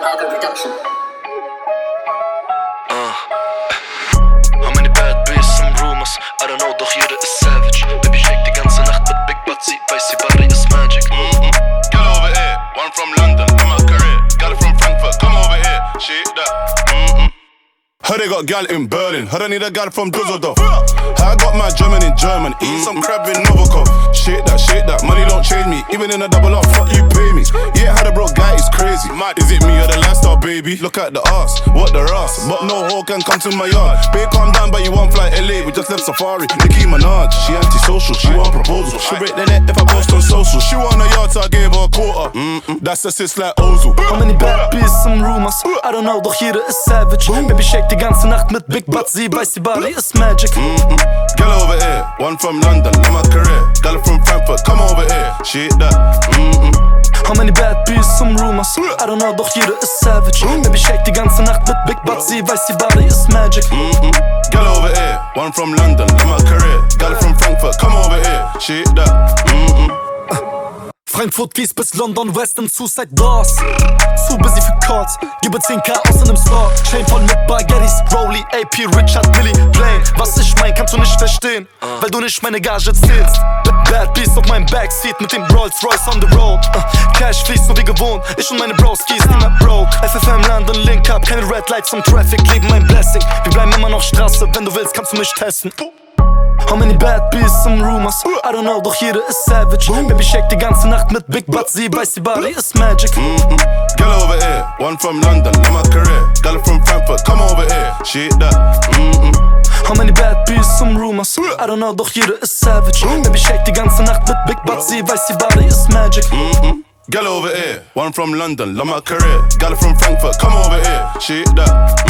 Parker Production. How many bad bees, some rumors, I don't know, doch jeder ist savage. Baby shake die ganze Nacht mit Big Buttsy, weiß sie Body ist magic. Girl over here, one from London, I'm a career. Gal from Frankfurt, come over here, shit that. Heard they got gal in Berlin, heard I need a gal from Düsseldorf. I got my German in German, eat some crab in Novikov. Shit that, money don't change me, even in a double up, fuck you pay me. Yeah, how the broke guy is crazy. Is it me or the lifestyle, baby? Look at the ass, what the ass, but no hoe can come to my yard. Babe, calm down, but you won't fly LA, we just left safari. Nicki Minaj, she antisocial, she want proposal. She break the net if I post on social. She want a yard, so I gave her a quarter. That's a sis like Ozil. How many bad bees, some rumors, I don't know, doch jeder ist savage. Baby shake die ganze Nacht mit Big Butt, sie weiß die Body ist magic. Girl over here, one from London, I'm a career. Girl from Frankfurt, come over here, shit that. How many bad bees, some rumors, I don't know, doch jeder ist savage. Baby shake die ganze Nacht mit Big Butt, sie weiß die Body ist magic. Girl over here, one from London, I'm a career. Girl from Frankfurt, come over here, shit that. Frankfurt, Wies bis London, West und Suicide Doors. Zu busy für Calls, gebe 10k aus in nem Store. Chain voll mit Baguettes, Rolly, AP, Richard, Billy, Plain. Was ich mein, kannst du nicht verstehen, weil du nicht meine Gage zählst. Bad Beast auf meinem Backseat mit dem Rolls Royce on the road. Cash fließt so wie gewohnt, ich und meine Broskies, nie mehr broke. FFM London, Link Up, keine Red Lights am Traffic, lieben mein Blessing. Wir bleiben immer noch Straße, wenn du willst, kannst du mich testen. How many bad bees, some rumors, I don't know, doch jeder ist savage. Baby shake die ganze Nacht mit Big Butt, sie weiß die Body ist magic. Girl over here, one from London, I'm a career. Girl from Frankfurt, come over here, shit that. How many bad bees, some rumors, I don't know, doch jeder ist savage. Baby shake die ganze Nacht mit Big Butt, sie weiß die Body ist magic. Girl over here, one from London, I'm a career. Girl from Frankfurt, come over here, shit that.